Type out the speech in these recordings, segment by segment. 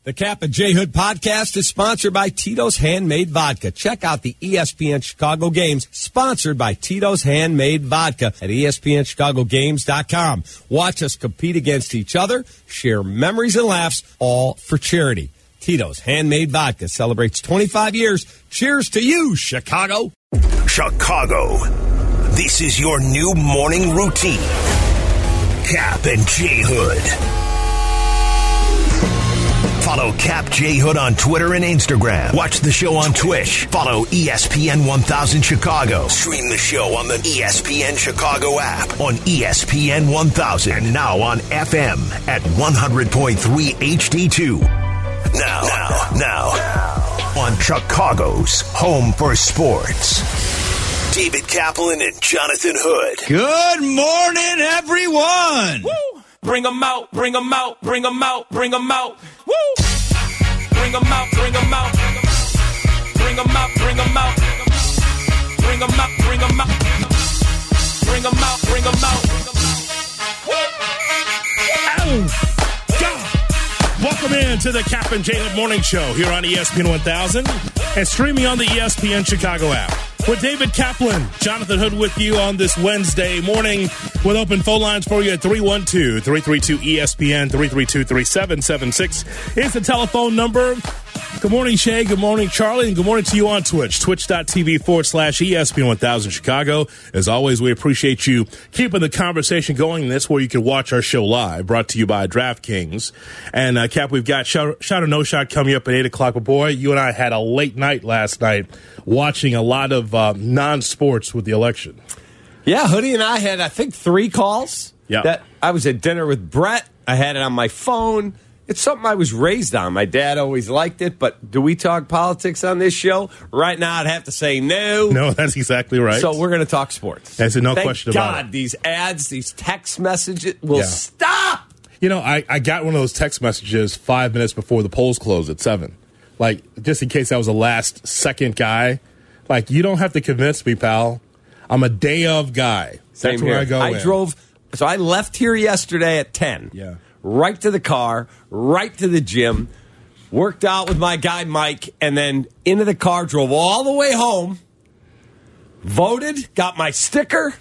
The Cap and J Hood podcast is sponsored by Tito's Handmade Vodka. Check out the ESPN Chicago games sponsored by Tito's Handmade Vodka at ESPNChicagoGames.com. Watch us compete against each other, share memories and laughs, all for charity. Tito's Handmade Vodka celebrates 25 years. Cheers to you, Chicago. Chicago, this is your new morning routine. Cap and J Hood. Follow Cap J Hood on Twitter and Instagram. Watch the show on Twitch. Follow ESPN 1000 Chicago. Stream the show on the ESPN Chicago app, on ESPN 1000, and now on FM at 100.3 HD2. Now, on Chicago's home for sports. David Kaplan and Jonathan Hood. Good morning, everyone. Woo! Bring them out, bring them out, bring them out, bring them out. Woo! Bring them out, bring them out. Bring them out, bring them out. Bring them out, bring them out. Bring them out, bring them out. Oh, God. Welcome in to the Cap and J Hood Morning Show here on ESPN 1000 and streaming on the ESPN Chicago app. With David Kaplan, Jonathan Hood with you on this Wednesday morning with open phone lines for you at 312-332-ESPN, 332-3776 is the telephone number. Good morning, Shay. Good morning, Charlie. And good morning to you on Twitch, twitch.tv/ESPN 1000 Chicago. As always, we appreciate you keeping the conversation going. That's where you can watch our show live, brought to you by DraftKings. And, Cap, we've got Shot or No Shot coming up at 8 o'clock. But, boy, you and I had a late night last night watching a lot of non-sports with the election. Yeah, Hoodie and I had, I think, 3 calls. Yeah. That I was at dinner with Brett. I had it on my phone. It's something I was raised on. My dad always liked it, but do we talk politics on this show? Right now, I'd have to say no. No, that's exactly right. So we're going to talk sports. That's no question about it. Thank God, these ads, these text messages will stop. You know, I got one of those text messages 5 minutes before the polls closed at 7. Like, just in case I was a last-second guy. Like, you don't have to convince me, pal. I'm a day-of guy. Same That's where here. I go So I left here yesterday at 10. Yeah. Right to the car, right to the gym, worked out with my guy Mike, and then into the car, drove all the way home, voted, got my sticker,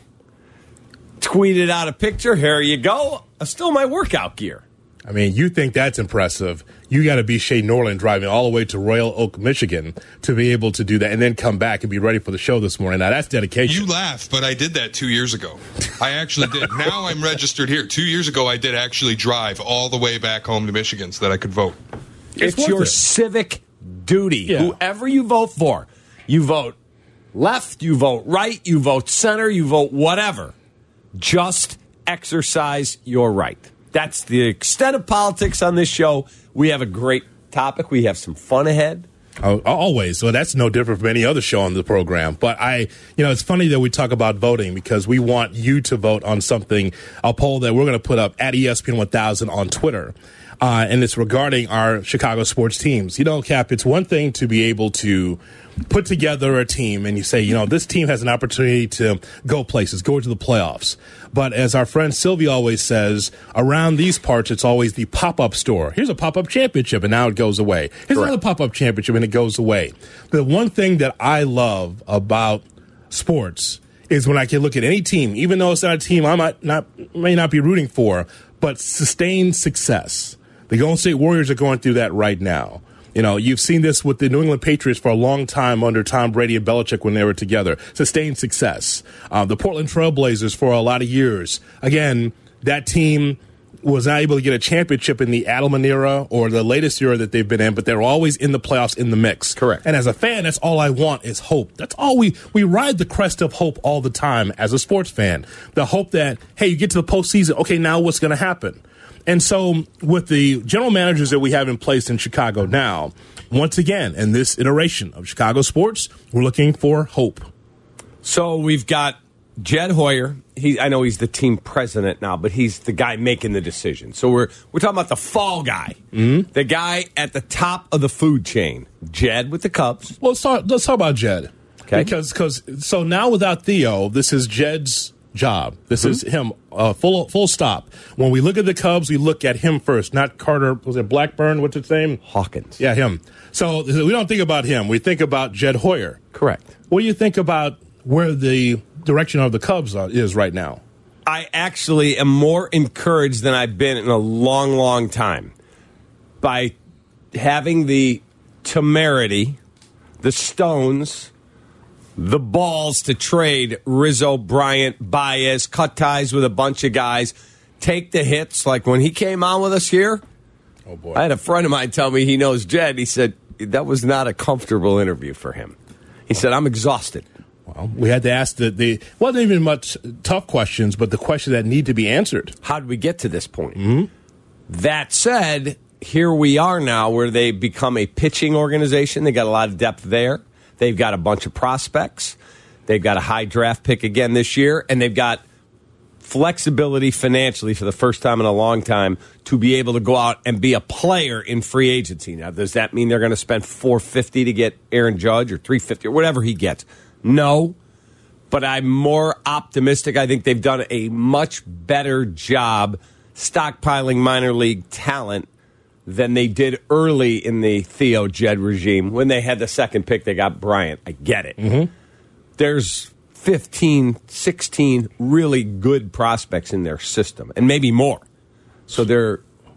tweeted out a picture. Here you go. Still my workout gear. I mean, you think that's impressive. You got to be Shay Norland driving all the way to Royal Oak, Michigan to be able to do that and then come back and be ready for the show this morning. Now, that's dedication. You laugh, but I did that 2 years ago. I actually did. Now I'm registered here. 2 years ago, I did actually drive all the way back home to Michigan so that I could vote. It's your civic duty. Yeah. Whoever you vote for, you vote left, you vote right, you vote center, you vote whatever. Just exercise your right. That's the extent of politics on this show. We have a great topic. We have some fun ahead. Oh, always. So that's no different from any other show on the program. But it's funny that we talk about voting because we want you to vote on something, a poll that we're going to put up at ESPN 1000 on Twitter. And it's regarding our Chicago sports teams. You know, Cap, it's one thing to be able to put together a team and you say, you know, this team has an opportunity to go places, go to the playoffs. But as our friend Sylvia always says, around these parts, it's always the pop-up store. Here's a pop-up championship, and now it goes away. Here's another pop-up championship, and it goes away. The one thing that I love about sports is when I can look at any team, even though it's not a team I may not be rooting for, but sustained success. The Golden State Warriors are going through that right now. You know, you've seen this with the New England Patriots for a long time under Tom Brady and Belichick when they were together. Sustained success. The Portland Trail Blazers for a lot of years. Again, that team was not able to get a championship in the Adelman era or the latest era that they've been in, but they're always in the playoffs in the mix. Correct. And as a fan, that's all I want is hope. That's all we ride the crest of hope all the time as a sports fan. The hope that, hey, you get to the postseason. Okay, now what's going to happen? And so with the general managers that we have in place in Chicago now, once again, in this iteration of Chicago sports, we're looking for hope. So we've got Jed Hoyer. I know he's the team president now, but he's the guy making the decision. So we're talking about the fall guy, the guy at the top of the food chain, Jed with the Cubs. Well, let's talk about Jed. Okay. Because so now without Theo, this is Jed's job. This is him, full stop. When we look at the Cubs, we look at him first, not Carter. Was it Blackburn? What's his name? Hawkins. Yeah, him. So we don't think about him. We think about Jed Hoyer. Correct. What do you think about where the direction of the Cubs is right now? I actually am more encouraged than I've been in a long, long time by having the temerity, the stones, the balls to trade Rizzo, Bryant, Baez, cut ties with a bunch of guys, take the hits. Like when he came on with us here, oh boy! I had a friend of mine tell me he knows Jed. He said that was not a comfortable interview for him. He said, I'm exhausted. Well, we had to ask the wasn't even much tough questions, but the questions that need to be answered. How did we get to this point? Mm-hmm. That said, here we are now where they become a pitching organization. They got a lot of depth there. They've got a bunch of prospects. They've got a high draft pick again this year, and they've got flexibility financially for the first time in a long time to be able to go out and be a player in free agency. Now, does that mean they're going to spend $450 to get Aaron Judge or $350 or whatever he gets? No, but I'm more optimistic. I think they've done a much better job stockpiling minor league talent than they did early in the Theo Jed regime. When they had the second pick, they got Bryant. I get it. Mm-hmm. There's 15, 16 really good prospects in their system, and maybe more. So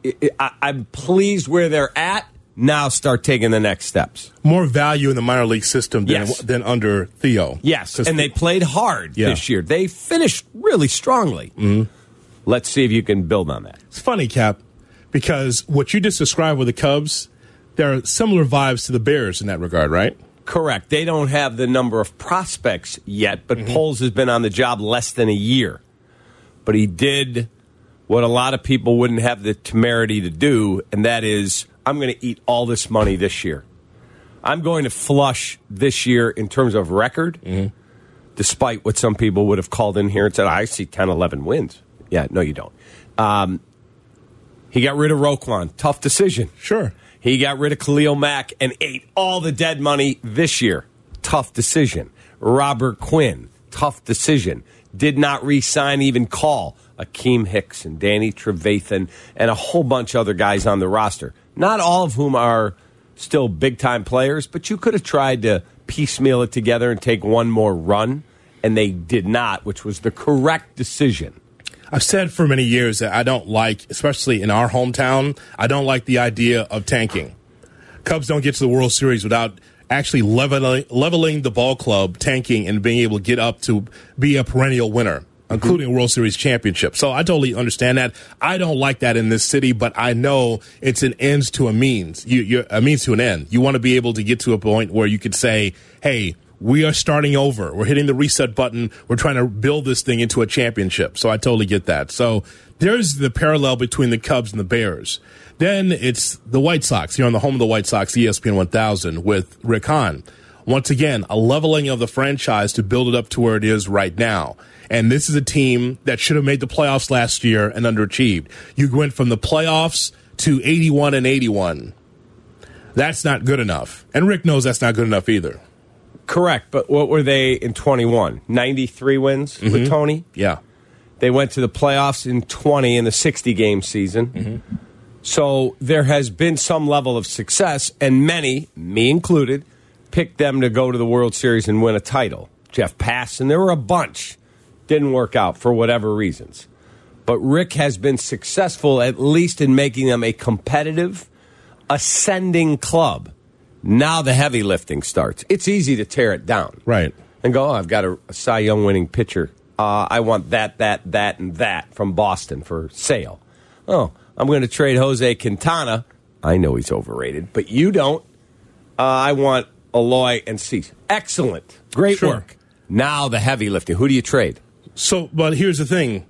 I'm pleased where they're at. Now start taking the next steps. More value in the minor league system than under Theo. Yes, and they played hard this year. They finished really strongly. Mm-hmm. Let's see if you can build on that. It's funny, Cap, because what you just described with the Cubs, there are similar vibes to the Bears in that regard, right? Correct. They don't have the number of prospects yet, but Poles has been on the job less than a year. But he did what a lot of people wouldn't have the temerity to do, and that is, I'm going to eat all this money this year. I'm going to flush this year in terms of record, despite what some people would have called in here and said, I see 10, 11 wins. Yeah, no, you don't. He got rid of Roquan. Tough decision. Sure. He got rid of Khalil Mack and ate all the dead money this year. Tough decision. Robert Quinn. Tough decision. Did not re-sign, even call Akeem Hicks and Danny Trevathan and a whole bunch of other guys on the roster. Not all of whom are still big-time players, but you could have tried to piecemeal it together and take one more run, and they did not, which was the correct decision. I've said for many years that I don't like, especially in our hometown, I don't like the idea of tanking. Cubs don't get to the World Series without actually leveling the ball club, tanking, and being able to get up to be a perennial winner, including a World Series championship. So I totally understand that. I don't like that in this city, but I know it's an ends to a means. You're a means to an end. You want to be able to get to a point where you could say, hey, we are starting over. We're hitting the reset button. We're trying to build this thing into a championship. So I totally get that. So there's the parallel between the Cubs and the Bears. Then it's the White Sox. You're on the home of the White Sox, ESPN 1000, with Rick Hahn. Once again, a leveling of the franchise to build it up to where it is right now. And this is a team that should have made the playoffs last year and underachieved. You went from the playoffs to 81-81. That's not good enough. And Rick knows that's not good enough either. Correct, but what were they in 21? 93 wins with Tony? Yeah. They went to the playoffs in 20 in the 60-game season. So there has been some level of success, and many, me included, picked them to go to the World Series and win a title. Jeff Passan, there were a bunch. Didn't work out for whatever reasons. But Rick has been successful, at least in making them a competitive, ascending club. Now the heavy lifting starts. It's easy to tear it down. Right. And go, I've got a Cy Young winning pitcher. I want that, and that from Boston for sale. Oh, I'm going to trade Jose Quintana. I know he's overrated, but you don't. I want Eloy and Cease. Excellent. Great work. Now the heavy lifting. Who do you trade? So, but here's the thing.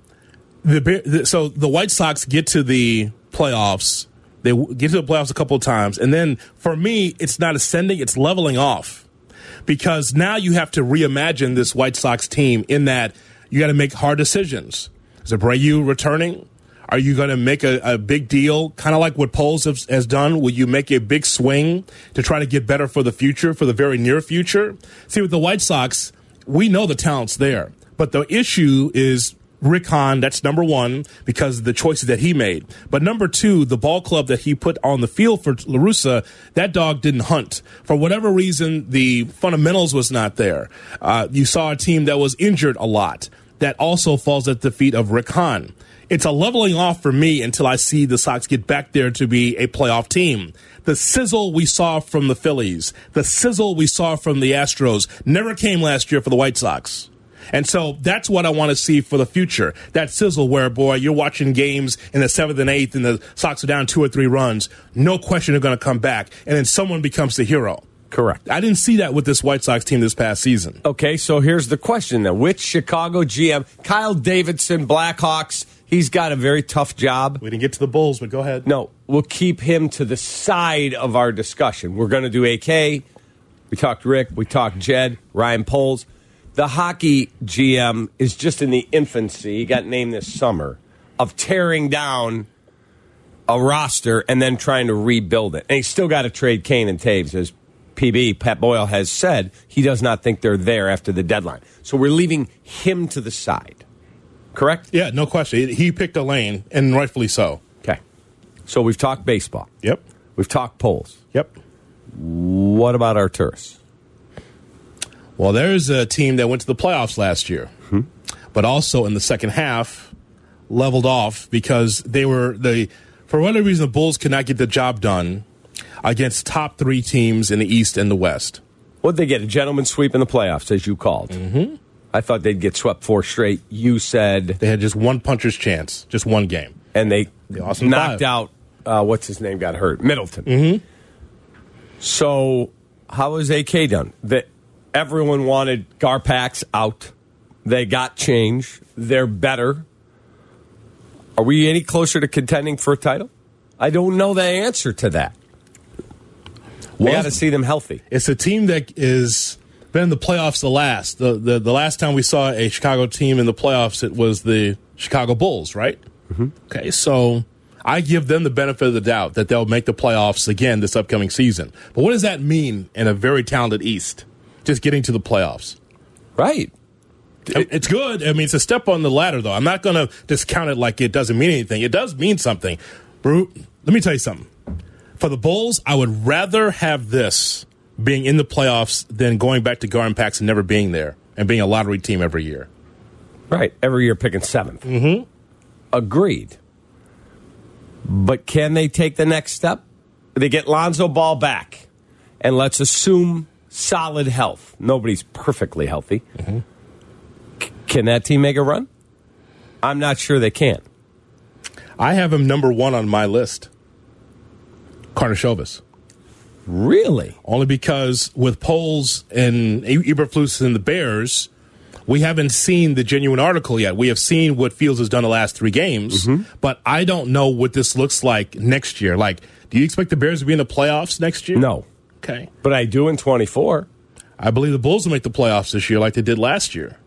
So the White Sox get to the playoffs. They get to the playoffs a couple of times. And then, for me, it's not ascending, it's leveling off. Because now you have to reimagine this White Sox team in that you got to make hard decisions. Is Abreu returning? Are you going to make a big deal, kind of like what Poles has done? Will you make a big swing to try to get better for the future, for the very near future? See, with the White Sox, we know the talent's there. But the issue is Rick Hahn, that's number one, because of the choices that he made. But number two, the ball club that he put on the field for La Russa, that dog didn't hunt. For whatever reason, the fundamentals was not there. You saw a team that was injured a lot. That also falls at the feet of Rick Hahn. It's a leveling off for me until I see the Sox get back there to be a playoff team. The sizzle we saw from the Phillies, the sizzle we saw from the Astros never came last year for the White Sox. And so that's what I want to see for the future. That sizzle where, boy, you're watching games in the 7th and 8th and the Sox are down 2 or 3 runs. No question they're going to come back. And then someone becomes the hero. Correct. I didn't see that with this White Sox team this past season. Okay, so here's the question then. Which Chicago GM, Kyle Davidson, Blackhawks, he's got a very tough job. We didn't get to the Bulls, but go ahead. No, we'll keep him to the side of our discussion. We're going to do AK. We talked Rick. We talked Jed, Ryan Poles. The hockey GM is just in the infancy, he got named this summer, of tearing down a roster and then trying to rebuild it. And he's still got to trade Kane and Taves. As PB, Pat Boyle, has said, he does not think they're there after the deadline. So we're leaving him to the side. Correct? Yeah, no question. He picked a lane, and rightfully so. Okay. So we've talked baseball. Yep. We've talked polls. Yep. What about Arturis? Well, there's a team that went to the playoffs last year, but also in the second half leveled off because for whatever reason, the Bulls could not get the job done against top 3 teams in the East and the West. What'd they get? A gentleman's sweep in the playoffs, as you called. Mm-hmm. I thought they'd get swept 4 straight. You said they had just one puncher's chance, just one game. And they awesome knocked 5. out, what's his name got hurt? Middleton. Mm-hmm. So how was AK done? Everyone wanted Garpax out. They got change. They're better. Are we any closer to contending for a title? I don't know the answer to that. We got to see them healthy. It's a team that is been in the playoffs the last. The last time we saw a Chicago team in the playoffs, it was the Chicago Bulls, right? Mm-hmm. Okay, so I give them the benefit of the doubt that they'll make the playoffs again this upcoming season. But what does that mean in a very talented East? Just getting to the playoffs. Right. It's good. I mean, it's a step on the ladder, though. I'm not going to discount it like it doesn't mean anything. It does mean something. Brute, let me tell you something. For the Bulls, I would rather have this being in the playoffs than going back to Garden Packs and never being there and being a lottery team every year. Right. Every year picking 7th. Mm-hmm. Agreed. But can they take the next step? They get Lonzo Ball back. And let's assume solid health. Nobody's perfectly healthy. Mm-hmm. Can that team make a run? I'm not sure they can. I have him number 1 on my list. Karnisovas. Really? Only because with Poles and Eberflus and the Bears, we haven't seen the genuine article yet. We have seen what Fields has done the last 3 games, but I don't know what this looks like next year. Like, do you expect the Bears to be in the playoffs next year? No. Okay. But I do in 24. I believe the Bulls will make the playoffs this year like they did last year.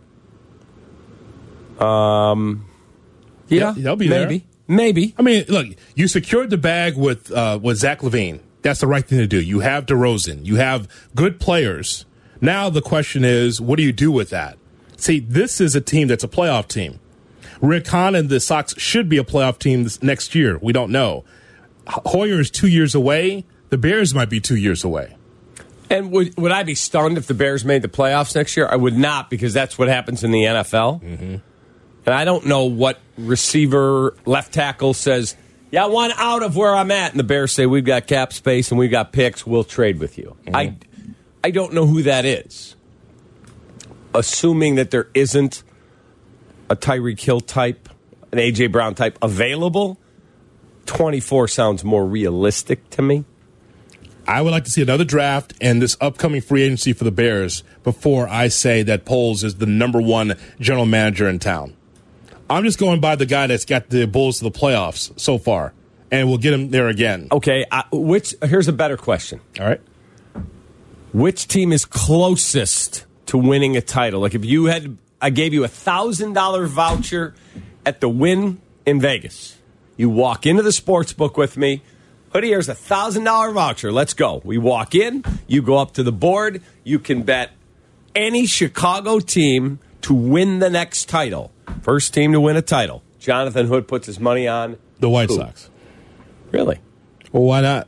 Yeah, they'll be there. Maybe. I mean, look, you secured the bag with Zach LaVine. That's the right thing to do. You have DeRozan. You have good players. Now the question is, what do you do with that? See, this is a team that's a playoff team. Rick Hahn and the Sox should be a playoff team this next year. We don't know. Hoyer is 2 years away. The Bears might be 2 years away. And would I be stunned if the Bears made the playoffs next year? I would not, because that's what happens in the NFL. Mm-hmm. And I don't know what receiver, left tackle says, yeah, I want out of where I'm at. And the Bears say, we've got cap space and we've got picks. We'll trade with you. Mm-hmm. I don't know who that is. Assuming that there isn't a Tyreek Hill type, an A.J. Brown type available, 24 sounds more realistic to me. I would like to see another draft and this upcoming free agency for the Bears before I say that Poles is the number 1 general manager in town. I'm just going by the guy that's got the Bulls to the playoffs so far, and we'll get him there again. Okay, here's a better question. All right. Which team is closest to winning a title? Like if I gave you $1,000 voucher at the Wynn in Vegas. You walk into the sports book with me. Hoodie, here's $1,000 voucher. Let's go. We walk in. You go up to the board. You can bet any Chicago team to win the next title. First team to win a title. Jonathan Hood puts his money on the White Sox. Really? Well, why not?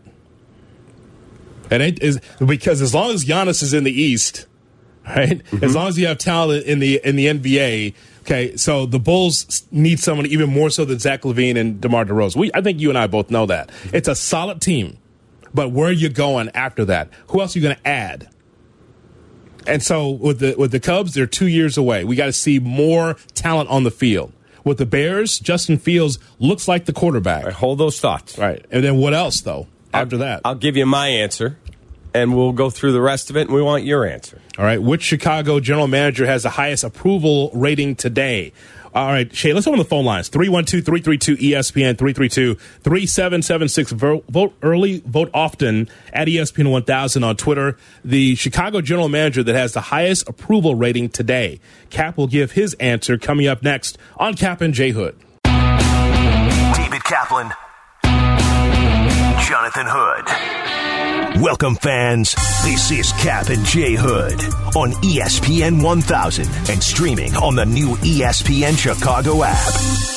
Because as long as Giannis is in the East, right? Mm-hmm. As long as you have talent in the NBA, okay. So the Bulls need someone even more so than Zach LaVine and DeMar DeRozan. I think you and I both know that it's a solid team, but where are you going after that? Who else are you going to add? And so with the Cubs, they're 2 years away. We got to see more talent on the field. With the Bears, Justin Fields looks like the quarterback. Right, hold those thoughts. Right. And then what else, though, after that? I'll give you my answer, and we'll go through the rest of it, and we want your answer. All right. Which Chicago general manager has the highest approval rating today? All right, Shay, let's go on the phone lines. 312-332-ESPN, 332-3776. Vote early, vote often at ESPN 1000 on Twitter. The Chicago general manager that has the highest approval rating today. Cap will give his answer coming up next on Cap and J. Hood. David Kaplan. Jonathan Hood. Welcome, fans. This is Cap and J. Hood on ESPN 1000 and streaming on the new ESPN Chicago app.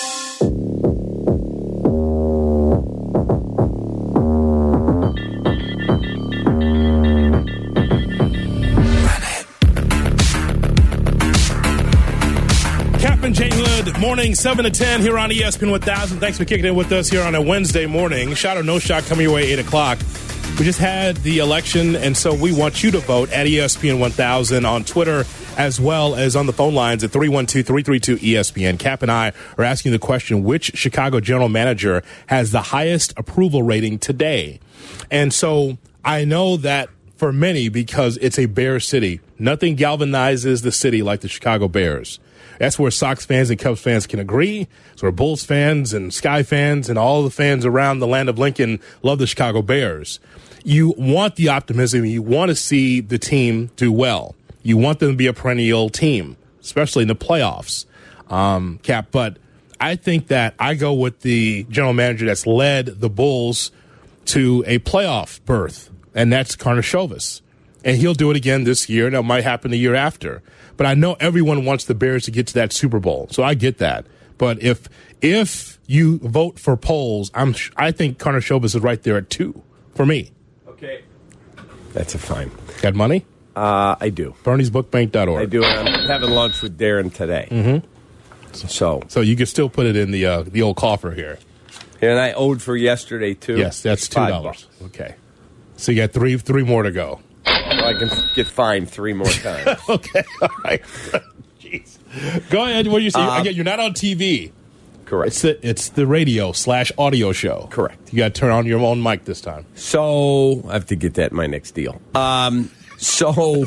Cap and J. Hood, morning 7 to 10 here on ESPN 1000. Thanks for kicking in with us here on a Wednesday morning. Shot or no shot coming your way 8 o'clock. We just had the election, and so we want you to vote at ESPN 1000 on Twitter as well as on the phone lines at 312-332-ESPN. Cap and I are asking the question, which Chicago general manager has the highest approval rating today? And so I know that for many, because it's a Bear city, nothing galvanizes the city like the Chicago Bears. That's where Sox fans and Cubs fans can agree. It's where Bulls fans and Sky fans and all the fans around the land of Lincoln love the Chicago Bears. You want the optimism. You want to see the team do well. You want them to be a perennial team, especially in the playoffs, Cap. But I think that I go with the general manager that's led the Bulls to a playoff berth, and that's Karnisovas. And he'll do it again this year, and it might happen the year after. But I know everyone wants the Bears to get to that Super Bowl, so I get that. But if you vote for polls, I think Karnisovas is right there at 2 for me. Okay. That's a fine. Got money? I do. BerniesBookBank.org. I do. I'm having lunch with Darren today. Mm-hmm. So you can still put it in the old coffer here. And I owed for yesterday, too. Yes, that's $2. Okay. So you got three more to go. Well, I can get fined 3 more times. Okay. All right. Jeez. Go ahead. What do you say? Again, you're not on TV. Correct. It's the radio/audio show. Correct. You got to turn on your own mic this time. So I have to get that in my next deal. So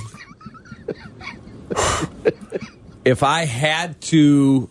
if I had to,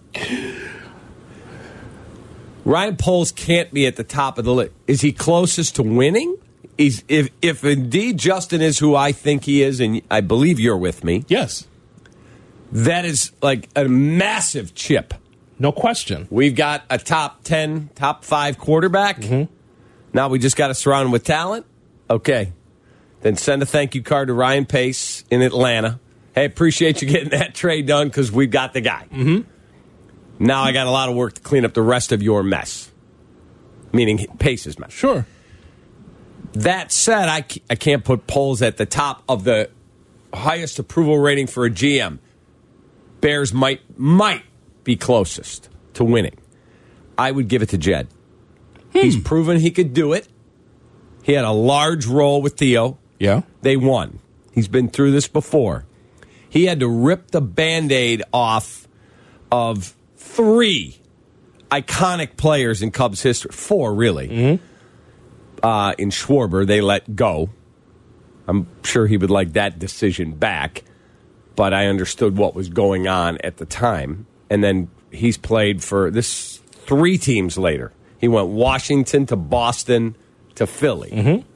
Ryan Poles can't be at the top of the list. Is he closest to winning? If indeed Justin is who I think he is, and I believe you're with me. Yes. That is like a massive chip. No question. We've got a top 10, top 5 quarterback. Mm-hmm. Now we just got to surround him with talent. Okay. Then send a thank you card to Ryan Pace in Atlanta. Hey, appreciate you getting that trade done because we've got the guy. Mm-hmm. Now I got a lot of work to clean up the rest of your mess, meaning Pace's mess. Sure. That said, I can't put Poles at the top of the highest approval rating for a GM. Bears might be closest to winning. I would give it to Jed. He's proven he could do it. He had a large role with Theo. Yeah. They won. He's been through this before. He had to rip the Band-Aid off of 3 iconic players in Cubs history. 4, really. Mm-hmm. In Schwarber, they let go. I'm sure he would like that decision back, but I understood what was going on at the time. And then he's played for this 3 teams later. He went Washington to Boston to Philly. Mm-hmm.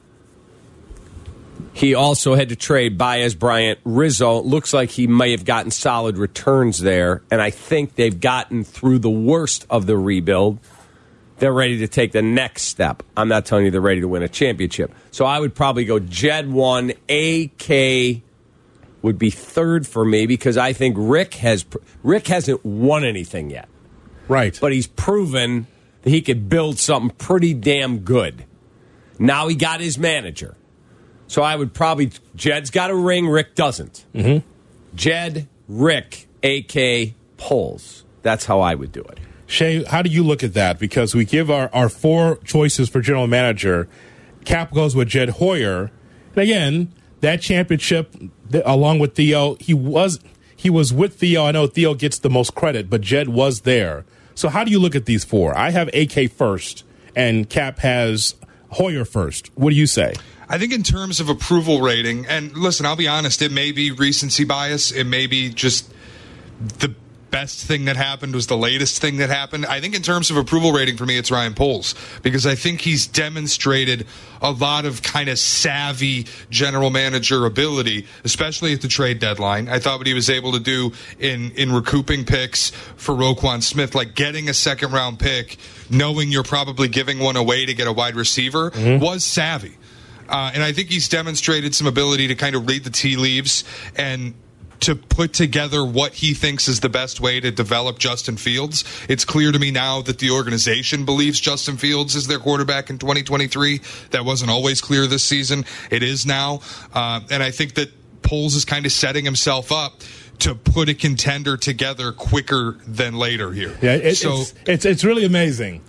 He also had to trade Baez, Bryant, Rizzo. Looks like he may have gotten solid returns there, and I think they've gotten through the worst of the rebuild. They're ready to take the next step. I'm not telling you they're ready to win a championship. So I would probably go Jed 1, AK would be third for me because I think Rick hasn't won anything yet. Right. But he's proven that he could build something pretty damn good. Now he got his manager. So I would probably, Jed's got a ring, Rick doesn't. Mm-hmm. Jed, Rick, A.K., Poles. That's how I would do it. Shay, how do you look at that? Because we give our four choices for general manager. Cap goes with Jed Hoyer. And again, that championship, along with Theo, he was with Theo. I know Theo gets the most credit, but Jed was there. So how do you look at these four? I have AK first, and Cap has Hoyer first. What do you say? I think in terms of approval rating, and listen, I'll be honest, it may be recency bias. It may be just the best thing that happened was the latest thing that happened. I think in terms of approval rating for me, it's Ryan Poles, because I think he's demonstrated a lot of kind of savvy general manager ability, especially at the trade deadline. I thought what he was able to do in recouping picks for Roquan Smith, like getting a second round pick, knowing you're probably giving one away to get a wide receiver, was savvy. And I think he's demonstrated some ability to kind of read the tea leaves and to put together what he thinks is the best way to develop Justin Fields. It's clear to me now that the organization believes Justin Fields is their quarterback in 2023. That wasn't always clear this season. It is now. And I think that Poles is kind of setting himself up to put a contender together quicker than later here. Yeah, it's really amazing.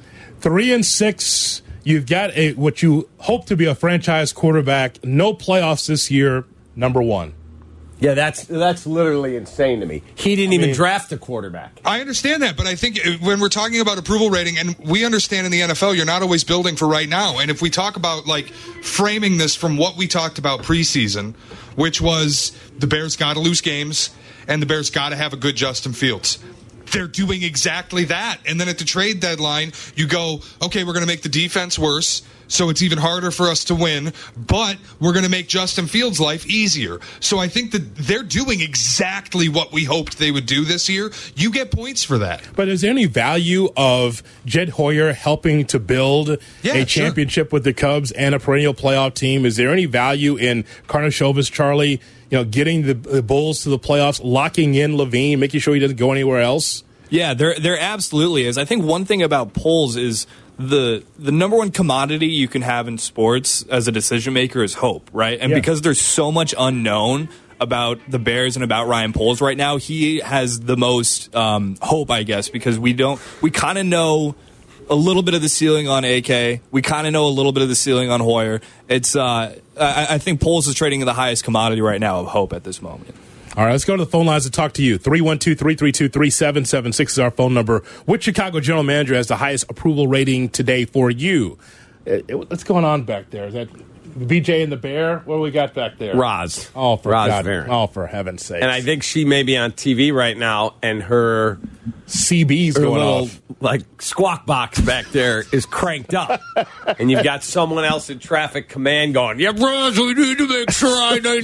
3-6. You've got what you hope to be a franchise quarterback. No playoffs this year. Number one. Yeah, that's literally insane to me. He didn't even draft a quarterback. I understand that, but I think when we're talking about approval rating, and we understand in the NFL, you're not always building for right now. And if we talk about like framing this from what we talked about preseason, which was the Bears got to lose games and the Bears got to have a good Justin Fields. They're doing exactly that. And then at the trade deadline, you go, okay, we're going to make the defense worse, so it's even harder for us to win, but we're going to make Justin Fields' life easier. So I think that they're doing exactly what we hoped they would do this year. You get points for that. But is there any value of Jed Hoyer helping to build a championship with the Cubs and a perennial playoff team? Is there any value in Karnisovas, Charlie, getting the Bulls to the playoffs, locking in Levine, making sure he doesn't go anywhere else? Yeah, there absolutely is. I think one thing about Poles is the number one commodity you can have in sports as a decision maker is hope, right? And because there's so much unknown about the Bears and about Ryan Poles right now, he has the most hope, I guess, because we kind of know a little bit of the ceiling on AK. We kind of know a little bit of the ceiling on Hoyer. It's I think Poles is trading the highest commodity right now of hope at this moment. All right, let's go to the phone lines to talk to you. 312-332-3776 is our phone number. Which Chicago general manager has the highest approval rating today for you? What's going on back there? Is that BJ and the Bear? What do we got back there? Roz. Oh, for heaven's sake. And I think she may be on TV right now, and her CB's going little, off. like, squawk box back there is cranked up. And you've got someone else in traffic command going, yeah, Roz, we need to make sure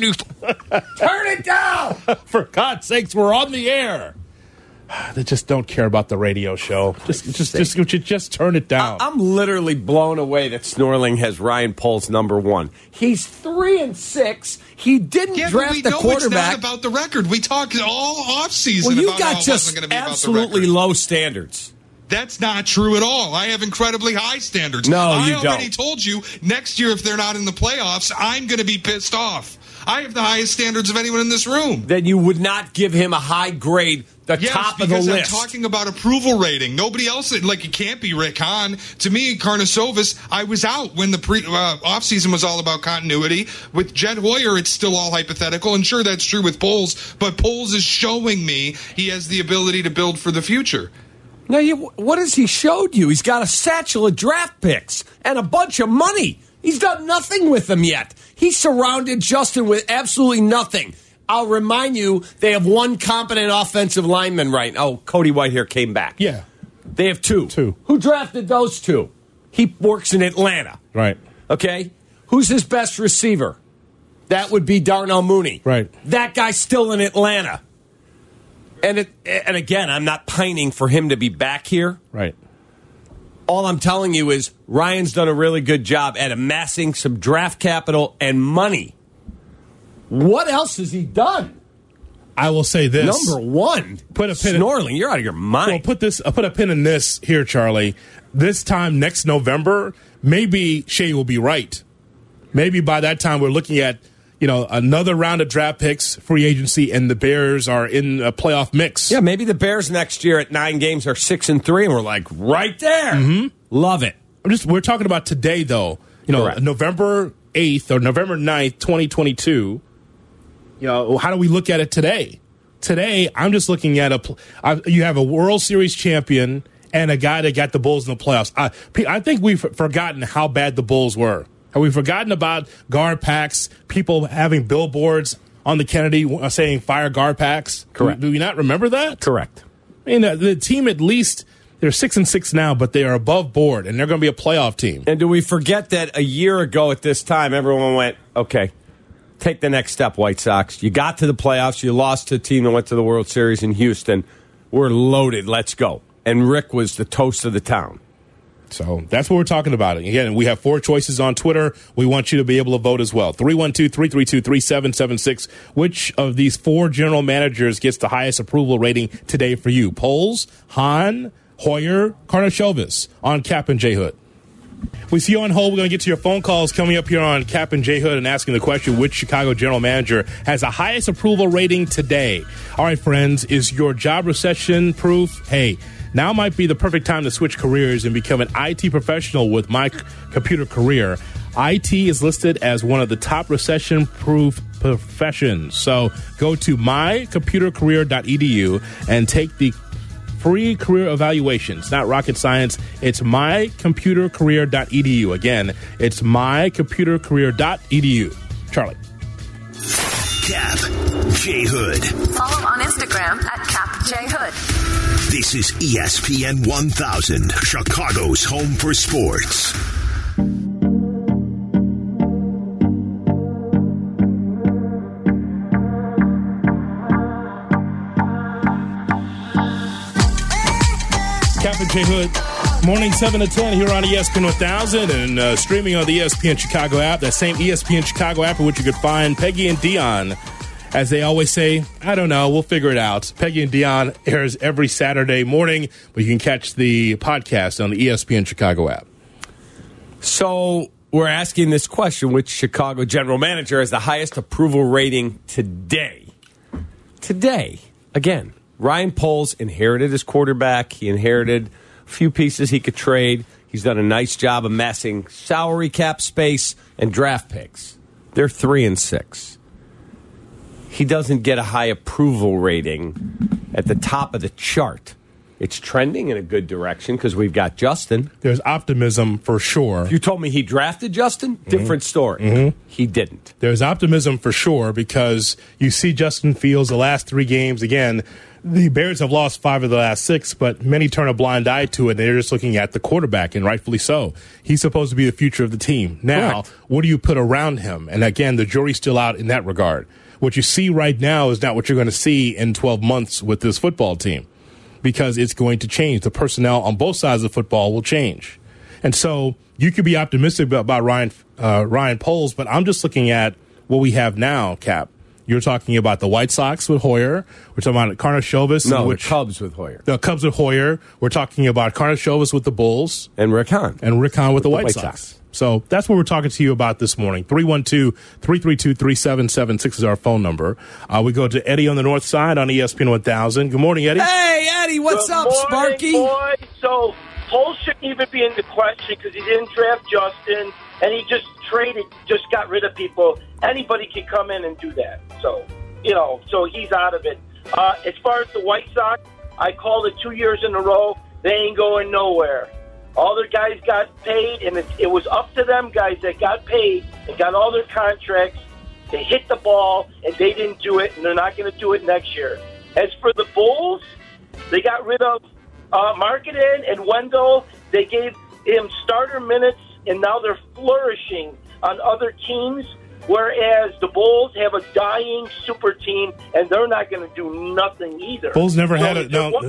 turn it down! For God's sakes, we're on the air. They just don't care about the radio show. Just turn it down. I'm literally blown away that Snorling has Ryan Poles number one. He's 3-6. He didn't draft the quarterback. It's not about the record. We talked all offseason about you've got just absolutely low standards. That's not true at all. I have incredibly high standards. No, you don't. I already told you, next year if they're not in the playoffs, I'm going to be pissed off. I have the highest standards of anyone in this room. Then you would not give him a high grade, top of the list. Yes, because I'm talking about approval rating. Nobody else, it can't be Rick Hahn. To me, Karnisovas, I was out when the offseason was all about continuity. With Jed Hoyer, it's still all hypothetical, and sure, that's true with Poles, but Poles is showing me he has the ability to build for the future. Now, what has he showed you? He's got a satchel of draft picks and a bunch of money. He's done nothing with them yet. He surrounded Justin with absolutely nothing. I'll remind you, they have one competent offensive lineman right now. Oh, Cody Whitehair came back. Yeah. They have two. Who drafted those two? He works in Atlanta. Right. Okay? Who's his best receiver? That would be Darnell Mooney. Right. That guy's still in Atlanta. And again, I'm not pining for him to be back here. Right. All I'm telling you is Ryan's done a really good job at amassing some draft capital and money. What else has he done? I will say this. Number one. Put a pin Snorling, you're out of your mind. Well, I'll put a pin in this here, Charlie. This time next November, maybe Shea will be right. Maybe by that time we're looking at, another round of draft picks, free agency, and the Bears are in a playoff mix. Yeah, maybe the Bears next year at 9 games are 6-3, and we're like right there. Mm-hmm. Love it. We're talking about today, though. Correct. November 8th or November 9th, 2022. How do we look at it today? Today, I'm just looking at you have a World Series champion and a guy that got the Bulls in the playoffs. I think we've forgotten how bad the Bulls were. Have we forgotten about Garpax, people having billboards on the Kennedy saying fire Garpax? Correct. Do we not remember that? Correct. I mean, the team at least, they're 6-6 now, but they are above board, and they're going to be a playoff team. And do we forget that a year ago at this time, everyone went, okay, take the next step, White Sox. You got to the playoffs. You lost to a team that went to the World Series in Houston. We're loaded. Let's go. And Rick was the toast of the town. So that's what we're talking about. Again, we have 4 choices on Twitter. We want you to be able to vote as well. 312-332-3776. Which of these 4 general managers gets the highest approval rating today for you? Poles, Hahn, Hoyer, Karnisovas on Cap and J Hood. We see you on hold. We're going to get to your phone calls coming up here on Cap and J Hood and asking the question, which Chicago general manager has the highest approval rating today? All right, friends, is your job recession proof? Hey, now might be the perfect time to switch careers and become an IT professional with My Computer Career. IT is listed as one of the top recession-proof professions. So go to mycomputercareer.edu and take the free career evaluation. It's not rocket science. It's mycomputercareer.edu. Again, it's mycomputercareer.edu. Charlie. Cap J Hood. Follow on Instagram at Cap J Hood. This is ESPN 1000, Chicago's home for sports. Cap and J Hood, morning 7 to 10 here on ESPN 1000 and streaming on the ESPN Chicago app. That same ESPN Chicago app in which you could find Peggy and Dion. As they always say, I don't know, we'll figure it out. Peggy and Dion airs every Saturday morning, but you can catch the podcast on the ESPN Chicago app. So we're asking this question, which Chicago general manager has the highest approval rating today? Today. Again, Ryan Poles inherited his quarterback. He inherited a few pieces he could trade. He's done a nice job amassing salary cap space and draft picks. They're 3-6. He doesn't get a high approval rating at the top of the chart. It's trending in a good direction because we've got Justin. There's optimism for sure. If you told me he drafted Justin, different story. Mm-hmm. He didn't. There's optimism for sure because you see Justin Fields the last 3 games. Again, the Bears have lost 5 of the last 6, but many turn a blind eye to it. They're just looking at the quarterback, and rightfully so. He's supposed to be the future of the team. Now, what do you put around him? And again, the jury's still out in that regard. What you see right now is not what you're going to see in 12 months with this football team because it's going to change. The personnel on both sides of the football will change. And so you could be optimistic about Ryan Poles, but I'm just looking at what we have now, Cap. You're talking about the White Sox with Hoyer. We're talking about Karnisovas. No, the Cubs with Hoyer. The Cubs with Hoyer. We're talking about Karnisovas with the Bulls. And Rick Hahn. And Rick Hahn with the White Sox. So that's what we're talking to you about this morning. 312-332-3776 is our phone number. We go to Eddie on the north side on ESPN 1000. Good morning, Eddie. Hey, Eddie, what's up, Sparky? Boy. So Poles shouldn't even be in the question because he didn't draft Justin, and he just got rid of people. Anybody can come in and do that. So, so he's out of it. As far as the White Sox, I called it 2 years in a row. They ain't going nowhere. All their guys got paid, and it was up to them guys that got paid and got all their contracts. They hit the ball, and they didn't do it, and they're not going to do it next year. As for the Bulls, they got rid of Markkanen and Wendell. They gave him starter minutes, and now they're flourishing on other teams, whereas the Bulls have a dying super team, and they're not going to do nothing either. Bulls never had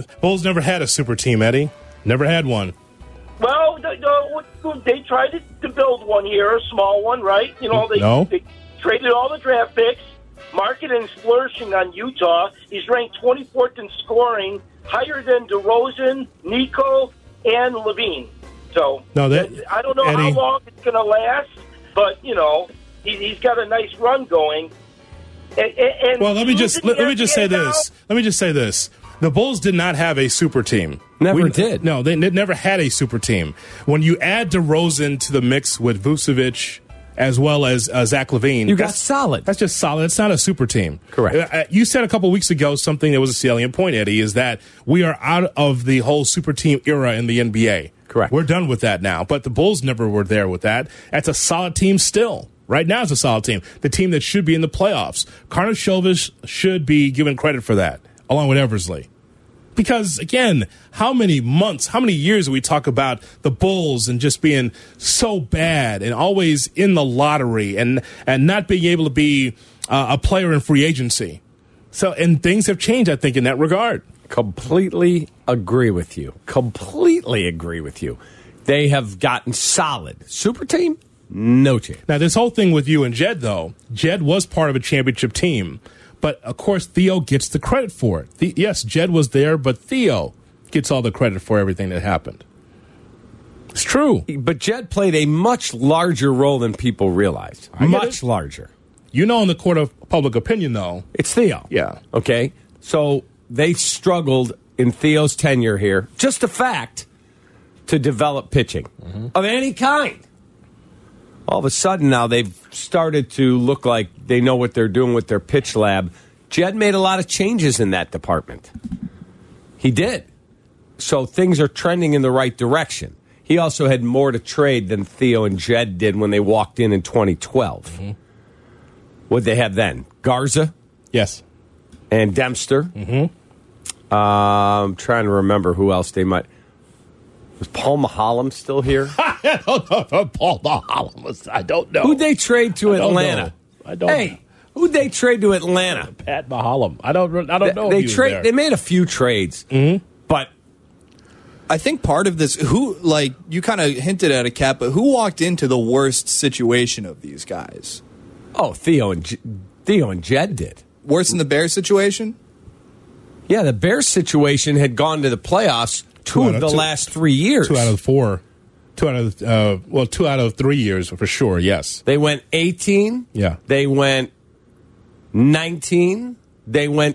a super team, Eddie. Never had one. Well, they tried to build one here, a small one, right? They traded all the draft picks, Markkanen's flourishing on Utah. He's ranked 24th in scoring, higher than DeRozan, Nico, and Levine. So I don't know how long it's going to last, but he's got a nice run going. And well, let me just say this. Let me just say this. The Bulls did not have a super team. Never did. No, they never had a super team. When you add DeRozan to the mix with Vucevic as well as Zach LaVine, you got solid. That's just solid. It's not a super team. Correct. You said a couple weeks ago something that was a salient point, Eddie, is that we are out of the whole super team era in the NBA. Correct. We're done with that now. But the Bulls never were there with that. That's a solid team still. Right now it's a solid team. The team that should be in the playoffs. Karnisovas should be given credit for that, along with Eversley. Because, again, how many months, how many years do we talk about the Bulls and just being so bad and always in the lottery and not being able to be a player in free agency? So, and things have changed, I think, in that regard. Completely agree with you. Completely agree with you. They have gotten solid. Super team? No chance. Now, this whole thing with you and Jed, though, Jed was part of a championship team. But, of course, Theo gets the credit for it. Yes, Jed was there, but Theo gets all the credit for everything that happened. It's true. But Jed played a much larger role than people realized. Much larger. You know, in the court of public opinion, though. It's Theo. Yeah. Okay? So they struggled in Theo's tenure here, just a fact, to develop pitching of any kind. All of a sudden now they've started to look like they know what they're doing with their pitch lab. Jed made a lot of changes in that department. He did. So things are trending in the right direction. He also had more to trade than Theo and Jed did when they walked in 2012. What'd they have then? Garza? Yes. And Dempster? I'm trying to remember who else they might... Was Paul Mahalam still here? I don't know if Paul Mahalam was. I don't know. Who'd they trade to Atlanta? I don't know. Who'd they trade to Atlanta? Pat Mahalam. I don't know. They made a few trades, but I think part of this, you kind of hinted at it, Cap, but who walked into the worst situation of these guys? Oh, Theo and Jed did. Worse than the Bears situation? Yeah, the Bears situation had gone to the playoffs two of the last 3 years. 2 out of 4. 2 out of 3 years for sure, yes. They went 18. Yeah. They went 19. They went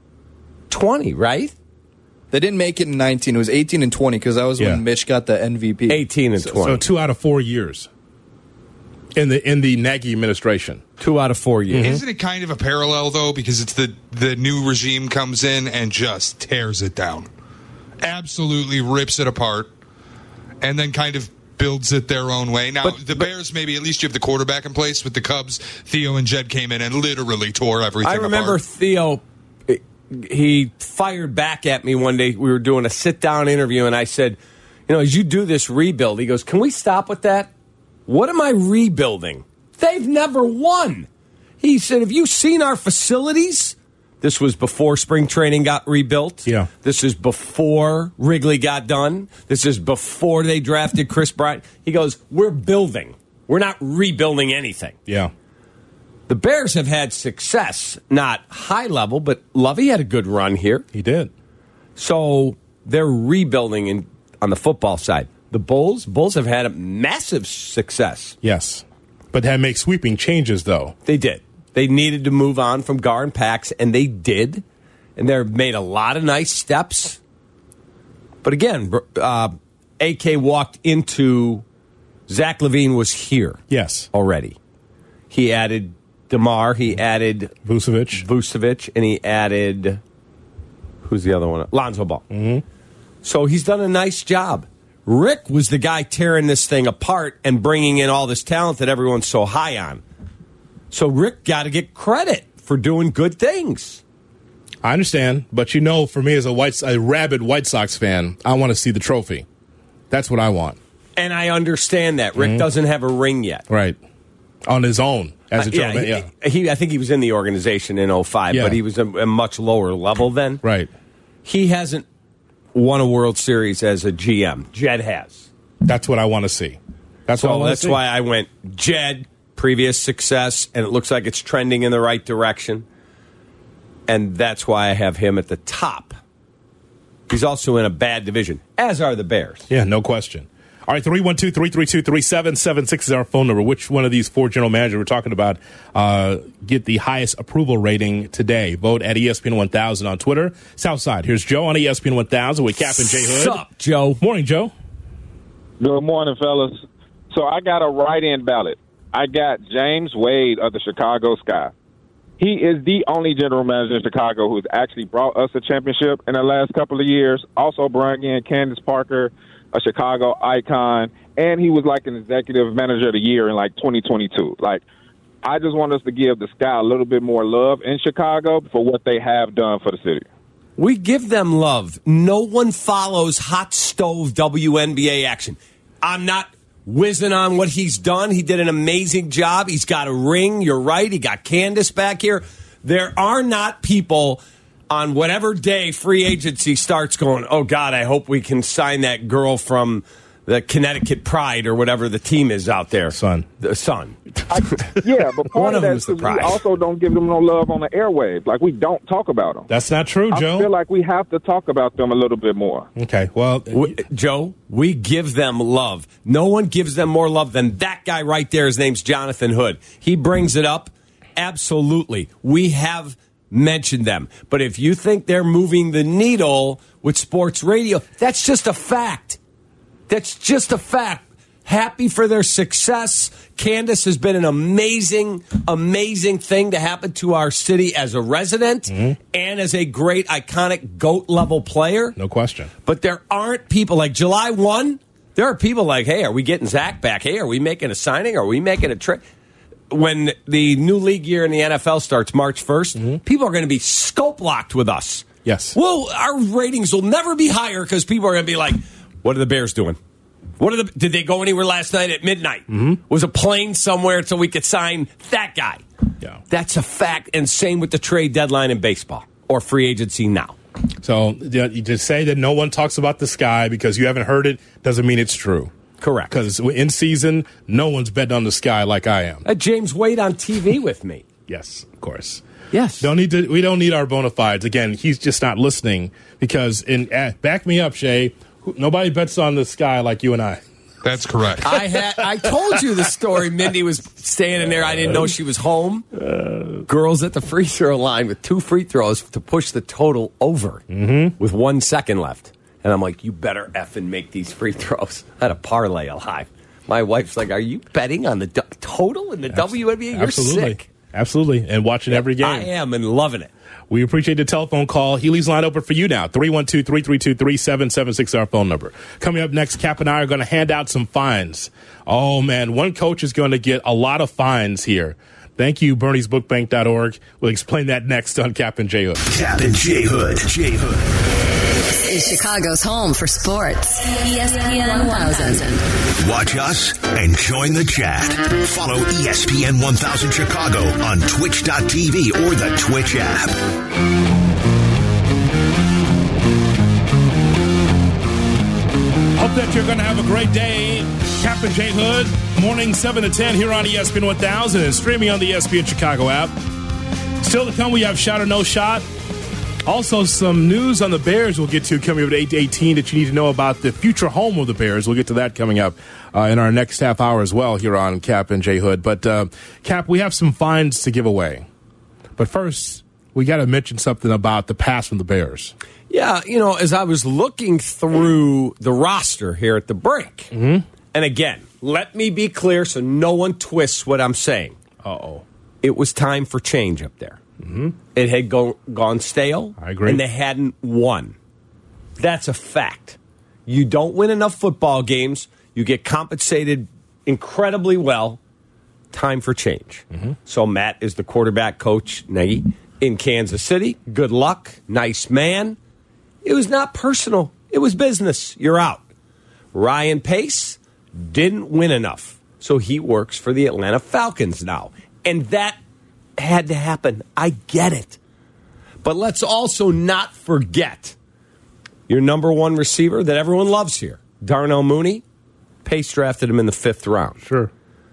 20, right? They didn't make it in 19. It was 18 and 20 because that was when Mitch got the MVP. 18 and 20. So 2 out of 4 years in the Nagy administration. 2 out of 4 years. Isn't it kind of a parallel, though, because it's the new regime comes in and just tears it down. Absolutely rips it apart and then kind of builds it their own way. Now, the Bears, maybe at least you have the quarterback in place. With the Cubs, Theo and Jed came in and literally tore everything apart. I remember Theo, he fired back at me one day. We were doing a sit-down interview, and I said, as you do this rebuild, he goes, can we stop with that? What am I rebuilding? They've never won. He said, have you seen our facilities? This was before spring training got rebuilt. Yeah. This is before Wrigley got done. This is before they drafted Chris Bryant. He goes, we're building. We're not rebuilding anything. Yeah. The Bears have had success, not high level, but Lovey had a good run here. He did. So they're rebuilding on the football side. The Bulls have had a massive success. Yes. But had make sweeping changes, though. They did. They needed to move on from Gar and Pax, and they did. And they made a lot of nice steps. But again, AK walked into... Zach LaVine was here. Yes. Already. He added DeMar. He added... Vucevic. And he added... Who's the other one? Lonzo Ball. Mm-hmm. So he's done a nice job. Rick was the guy tearing this thing apart and bringing in all this talent that everyone's so high on. So Rick got to get credit for doing good things. I understand, but for me as a rabid White Sox fan, I want to see the trophy. That's what I want. And I understand that. Rick doesn't have a ring yet. Right. On his own. As a I think he was in the organization in 2005, but he was a much lower level then. Right. He hasn't won a World Series as a GM. Jed has. That's what I want to see. That's why I went Jed, previous success, and it looks like it's trending in the right direction. And that's why I have him at the top. He's also in a bad division, as are the Bears. Yeah, no question. All right, 312-332-3776 is our phone number. Which one of these four general managers we're talking about get the highest approval rating today? Vote at ESPN 1000 on Twitter. Southside, here's Joe on ESPN 1000 with Cap and J Hood. What's up, Joe? Morning, Joe. Good morning, fellas. So I got a write-in ballot. I got James Wade of the Chicago Sky. He is the only general manager in Chicago who's actually brought us a championship in the last couple of years. Also brought in Candace Parker, a Chicago icon, and he was like an executive manager of the year in like 2022. Like, I just want us to give the Sky a little bit more love in Chicago for what they have done for the city. We give them love. No one follows hot stove WNBA action. I'm not whizzing on what he's done. He did an amazing job. He's got a ring. You're right. He got Candace back here. There are not people on whatever day free agency starts going, oh, God, I hope we can sign that girl from the Connecticut Pride or whatever the team is out there. The Sun. Yeah, but part of that is we also don't give them no love on the airwaves. Like, we don't talk about them. That's not true, Joe. I feel like we have to talk about them a little bit more. Okay, well, Joe, we give them love. No one gives them more love than that guy right there. His name's Jonathan Hood. He brings it up. Absolutely. We have mentioned them. But if you think they're moving the needle with sports radio, that's just a fact. That's just a fact. Happy for their success. Candace has been an amazing, amazing thing to happen to our city as a resident and as a great, iconic, GOAT-level player. No question. But there aren't people like July 1. There are people like, hey, are we getting Zach back? Hey, are we making a signing? Are we making a trade? When the new league year in the NFL starts March 1st, people are going to be scope-locked with us. Yes. Well, our ratings will never be higher because people are going to be like, what are the Bears doing? Did they go anywhere last night at midnight? Was a plane somewhere so we could sign that guy? Yeah. That's a fact, and same with the trade deadline in baseball or free agency now. So you just say that no one talks about the Sky because you haven't heard it doesn't mean it's true. Correct. Because in season, no one's betting on the Sky like I am. James Wade on TV with me. Yes, of course. Yes. We don't need our bona fides. Again, he's just not listening because back me up, Shay. Nobody bets on the Sky like you and I. That's correct. I told you the story. Mindy was standing there. I didn't know she was home. Girls at the free throw line with 2 free throws to push the total over with 1 second left. And I'm like, you better effing make these free throws. I had a parlay alive. My wife's like, are you betting on the total in the WNBA? You're sick. Absolutely. And watching every game. I am and loving it. We appreciate the telephone call. Healy's line open for you now. 312-332-3776, our phone number. Coming up next, Cap and I are going to hand out some fines. Oh, man, one coach is going to get a lot of fines here. Thank you, Bernie'sBookBank.org. We'll explain that next on Cap and J Hood. Cap and J Hood. J Hood. This is Chicago's home for sports. ESPN 1000. Watch us and join the chat. Follow ESPN 1000 Chicago on Twitch.tv or the Twitch app. Hope that you're going to have a great day. Cap and J Hood, morning 7 to 10 here on ESPN 1000 and streaming on the ESPN Chicago app. Still to come, we have Shot or No Shot. Also, some news on the Bears we'll get to coming up at 8:18 that you need to know about the future home of the Bears. We'll get to that coming up in our next half hour as well here on Cap and J Hood. But, Cap, we have some fines to give away. But first, we got to mention something about the pass from the Bears. Yeah, as I was looking through the roster here at the break, and again, let me be clear so no one twists what I'm saying. Uh-oh. It was time for change up there. It had gone stale. I agree. And they hadn't won. That's a fact. You don't win enough football games. You get compensated incredibly well. Time for change. So Matt is the quarterback coach, Nagy, in Kansas City. Good luck. Nice man. It was not personal. It was business. You're out. Ryan Pace didn't win enough. So he works for the Atlanta Falcons now. And that had to happen. I get it. But let's also not forget your number one receiver that everyone loves here, Darnell Mooney. Pace drafted him in the 5th round. Sure.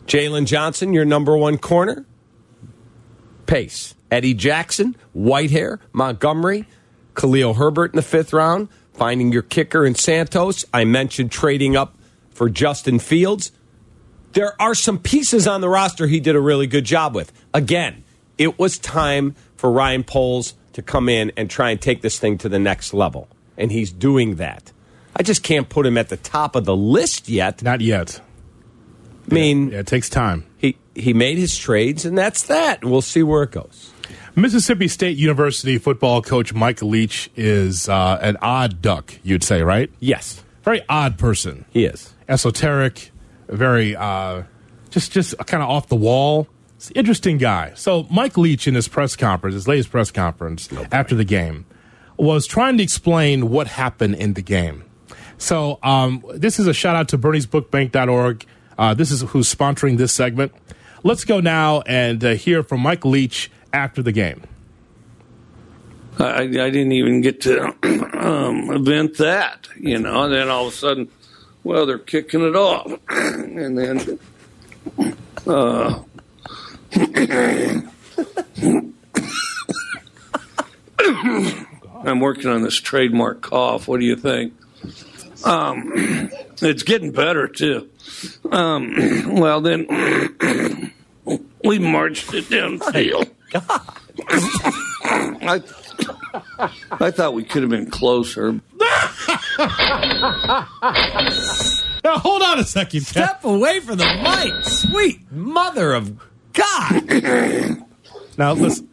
Jalen Johnson, your number one corner. Pace. Eddie Jackson, Whitehair, Montgomery, Khalil Herbert in the 5th round. Finding your kicker in Santos. I mentioned trading up for Justin Fields. There are some pieces on the roster he did a really good job with. Again, it was time for Ryan Poles to come in and try and take this thing to the next level. And he's doing that. I just can't put him at the top of the list yet. Not yet. I mean, it takes time. He made his trades, and that's that. We'll see where it goes. Mississippi State University football coach Mike Leach is an odd duck, you'd say, right? Yes. Very odd person. He is. Esoteric, very just kind of off the wall. It's an interesting guy. So Mike Leach in his press conference, his latest press conference after the game, was trying to explain what happened in the game. So this is a shout out to Bernie'sBookBank.org. This is who's sponsoring this segment. Let's go now and hear from Mike Leach after the game. I didn't even get to event that, and then all of a sudden, well, they're kicking it off. And then I'm working on this trademark cough. What do you think? It's getting better, too. Well, then we marched it downfield. I thought we could have been closer. Now, hold on a second, Cap. Step away from the mic. Sweet mother of God. Now, listen.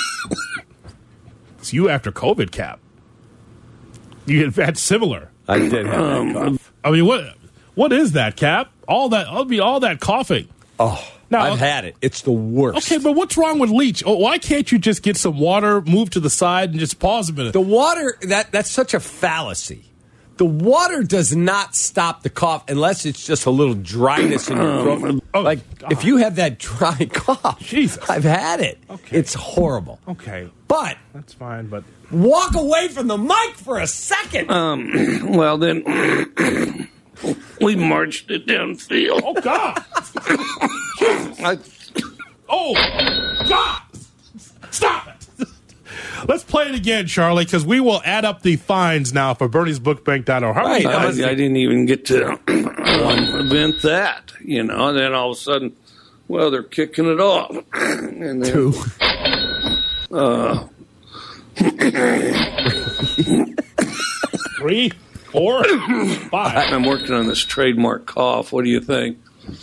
It's you after COVID, Cap. You had similar. I did have that cough. I mean, what is that, Cap? All that coughing. Oh, now, I've had it. It's the worst. Okay, but what's wrong with Leach? Oh, why can't you just get some water, move to the side, and just pause a minute? The water, that's such a fallacy. The water does not stop the cough unless it's just a little dryness in your throat. Like, if you have that dry cough, Jesus. I've had it. Okay. It's horrible. Okay. But that's fine, but walk away from the mic for a second. Well, then we marched it downfield. Oh, God. Oh, God. Stop it. Let's play it again, Charlie, because we will add up the fines now for Bernie'sBookBank.org. Right. I didn't even get to event that, and then all of a sudden, well, they're kicking it off. And then, 3, 4, 5. I'm working on this trademark cough. What do you think?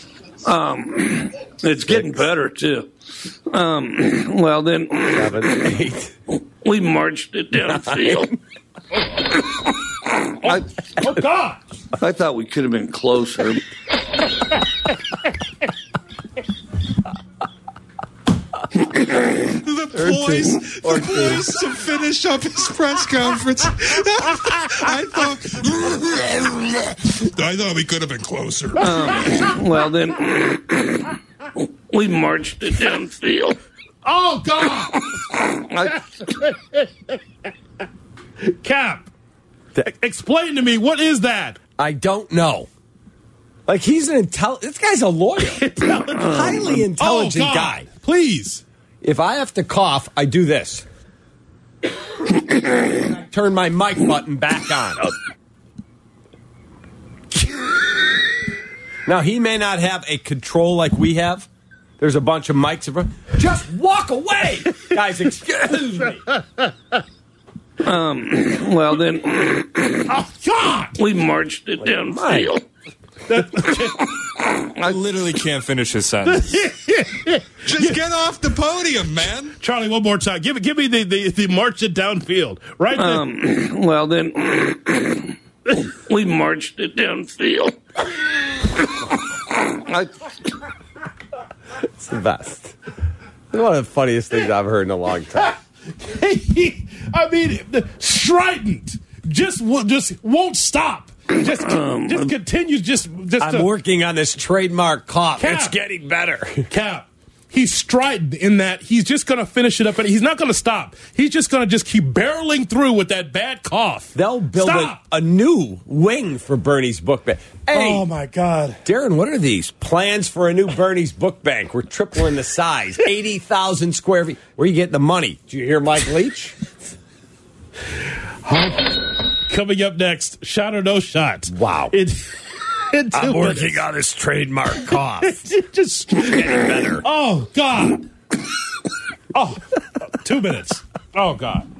It's getting better, too. Well, then 7, 8. We marched it downfield. Oh, God. I thought we could have been closer. The poise to finish up his press conference. I thought we could have been closer. Well, then we marched it downfield. Oh, God. Cap, explain to me, what is that? I don't know. Like, he's this guy's a lawyer. Highly intelligent guy. Please. If I have to cough, I do this. Turn my mic button back on. Now, he may not have a control like we have. There's a bunch of mics in front. Just walk away! Guys, excuse me. Well, then oh, God! We marched it downfield. I literally can't finish his sentence. Just get off the podium, man. Charlie, one more time. Give me the march it downfield. Right there. Well, then we marched it downfield. It's the best. It's one of the funniest things I've heard in a long time. I mean, strident. Just won't stop. Just continues. Just. I'm working on this trademark cough. Cap. It's getting better. Cap, he's strident in that he's just going to finish it up, and he's not going to stop. He's just going to just keep barreling through with that bad cough. They'll build a new wing for Bernie's Book Bank. Hey, oh, my God. Darren, what are these? Plans for a new Bernie's Book Bank. We're tripling the size. 80,000 square feet. Where you get the money? Did you hear Mike Leach? Coming up next, shot or no shot. Wow. I'm working on his trademark cough. Just getting better. Oh, God. 2 minutes. Oh, God.